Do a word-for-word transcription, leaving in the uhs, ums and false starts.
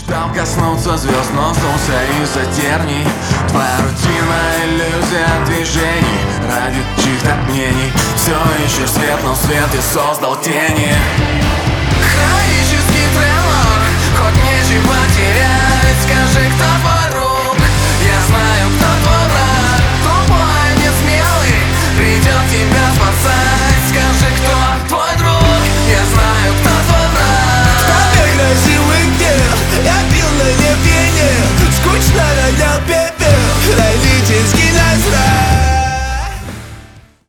Мечтал коснуться звезд, но сдулся из-за терний. Твоя рутина, иллюзия движений ради чьих-то мнений. Все ищешь свет, но свет и создал тени. Хронический тренор, хоть нечего терять. Скажи, кто твой